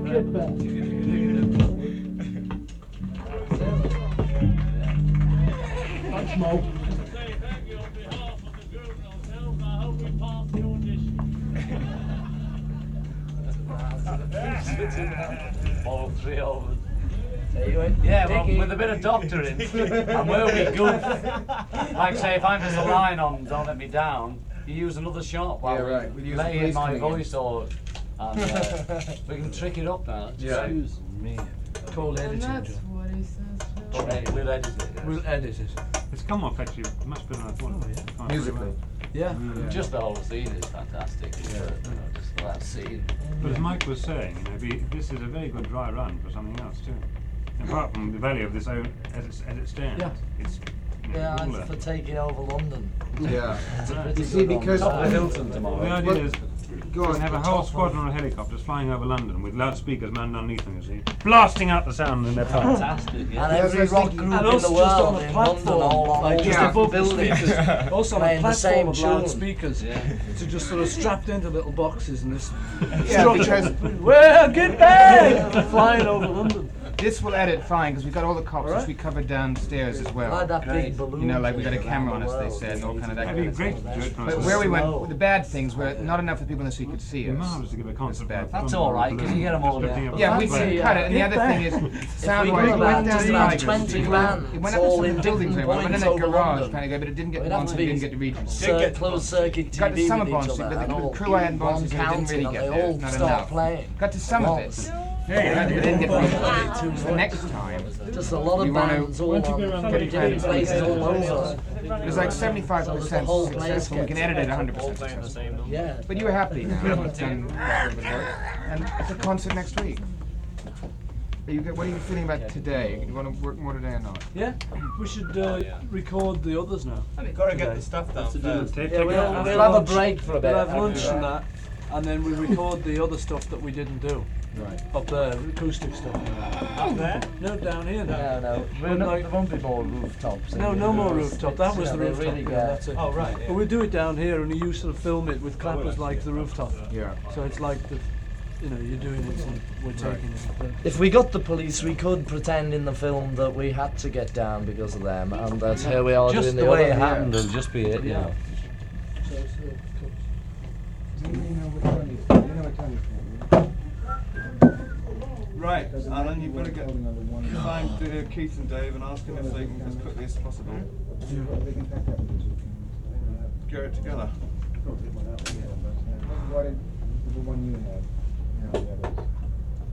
get back. Thanks, Mo. Say thank you on behalf of the group and ourselves. I hope we pass the audition. All three of us. Yeah, well, with a bit of doctoring, and where we goof. Like say, if I'm just a line on Don't Let Me Down, you use another shot while we lay in my voice or... And we can trick it up now. Yeah. Excuse me. Called editing. And that's what he says. We'll edit it. Yes. We'll edit it. It's come off actually much better than I thought. Oh, yeah. Musically. Yeah. Just the whole scene is fantastic. Just that scene. But as Mike was saying, this is a very good dry run for something else too. Apart from the value of this own as it stands, it's Yeah, it's for taking over London. Yeah. It's a pretty You see, good because top of Hilton tomorrow. The idea is go on. have a whole squadron of helicopters flying over London with loudspeakers manned underneath them, you see, blasting out the sound in their pipes. Fantastic. And Yeah. every rock group And in also the just world on a in platform, London, all like just Yeah. above the buildings. speakers. Also on a Playing the same platform of tune. loudspeakers. So just sort of strapped into little boxes and this Yeah, because well, get back! Flying over London. this will edit fine because we've got all the cops Alright. we covered downstairs as well. Like that big balloon. You know, like we got a thing camera around on us, the they world. said, and all kind of that That'd kind be of great stuff. to do it. But where we went, the bad things were not enough for people in the street could see us. Marvellous to give a concert. bad. That's all right, 'cause you get 'em all there. Yeah, we That's cut it, it, and the other thing is, sound-wise, we it got went about down just the about Tigers. 20 It bands, went up all to some in buildings, different and went in points a over garage, London. kind of go, but it didn't get We'd the have ones to who be didn't get the regions. closed circuit Got to TV summer with bonds, each but other, and the all crew I had bonds one who didn't counting, really and get they there, all not start enough. playing. Got to some of it. Once. We didn't get regions. So next time, Just a lot We of wanna- bands all on get different places all over. it was like 75% whole place successful. We can gets edit it it. 100% successful. Yeah. But you were happy now. You've done that little bit of work. And it's a concert next week. What are you feeling about today? You want to work more today or not? Yeah, we should record the others now. Gotta get the stuff down first. Yeah, we'll have a break for a bit. We'll have lunch and that, and then we record the other stuff that we didn't do. Right. Up there, acoustic stuff. Up there? No, down here now. No, But like- there won't be more rooftops. No, no more rooftop. That was the They're rooftop. really Yeah, good. that's it. Oh, right. But we'll do it down here, and you sort of film it with clappers like the rooftop. Yeah. So it's like the, you're doing it and we're taking it. If we got the police, we could pretend in the film that we had to get down because of them, and that here we are Just doing the the way other. it happened, it'll just be it, you know. So it's Right, Alan, you've got to find Keith and Dave and ask them if they can, as quickly as possible, get it together. What did the one you had?